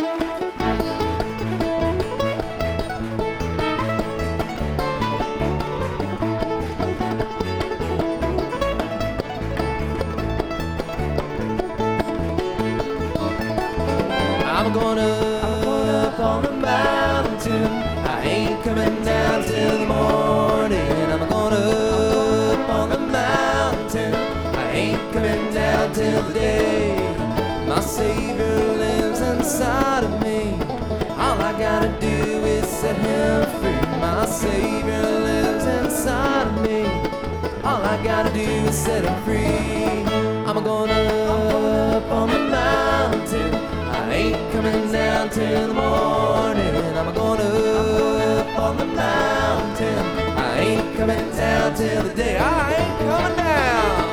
I'm going up on the mountain. I ain't coming down till the morning. I'm going up on the mountain. I ain't coming down till the day. My Savior lives inside of me. All I gotta do is set him free. My Savior lives inside of me. All I gotta do is set him free. I'm going up on the mountain. I ain't coming down till the morning. I'm going up on the mountain. I ain't coming down till the day. I ain't coming down.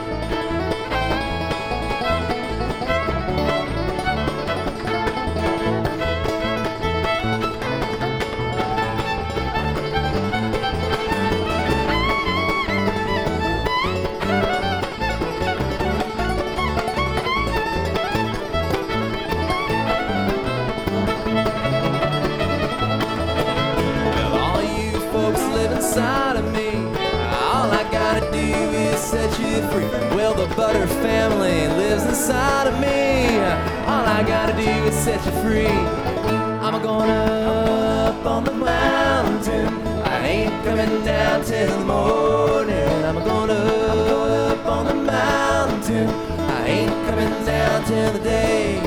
Inside of me, all I gotta do is set you free. Well, the Butter family lives inside of me. All I gotta do is set you free. I'm going up on the mountain. I ain't coming down till the morning. I'm going up on the mountain. I ain't coming down till the day.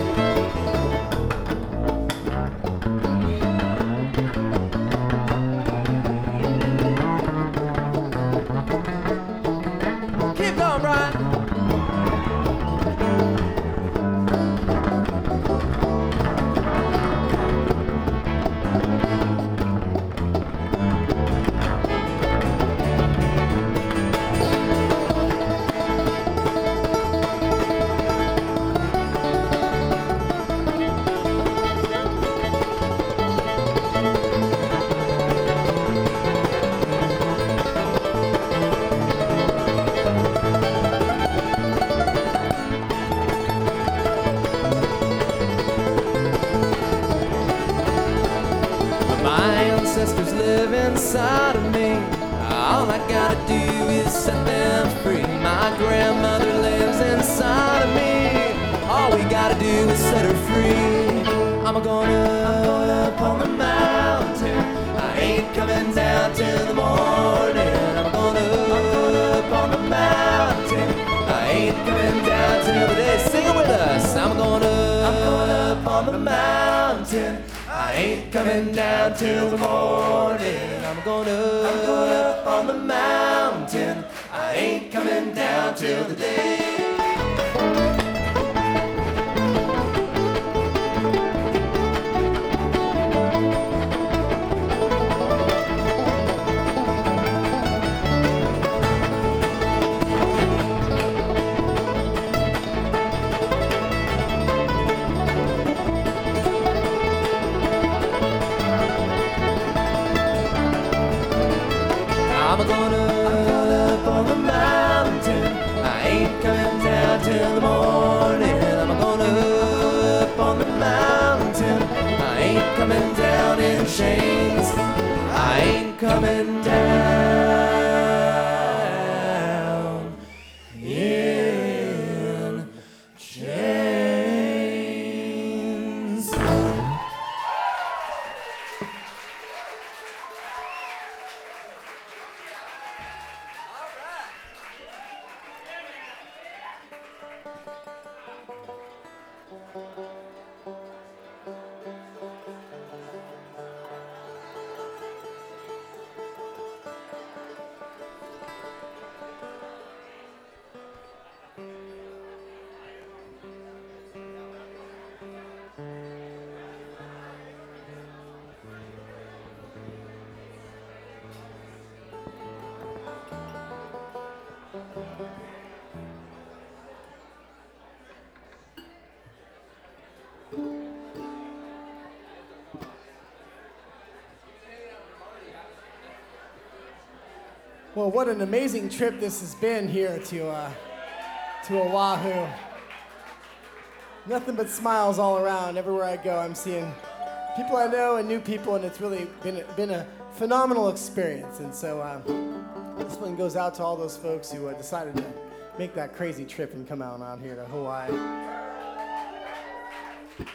Ancestors live inside of me. All I gotta do is set them free. My grandmother lives inside of me. All we gotta do is set her free. I'm going up on the mountain. I ain't coming down till the morning. I'm going up on the mountain. I ain't coming down till the day. Sing it with us. I'm going up on the mountain. I ain't coming down till the morning. I'm going up on the mountain. I ain't coming down till the day. I'm going up on the mountain. I ain't coming down till the morning. I'm going up on the mountain. I ain't coming down in chains. I ain't coming down in chains. Well, what an amazing trip this has been here to Oahu. Nothing but smiles all around. Everywhere I go, I'm seeing people I know and new people, and it's really been a phenomenal experience. And so this one goes out to all those folks who decided to make that crazy trip and come out here to Hawaii.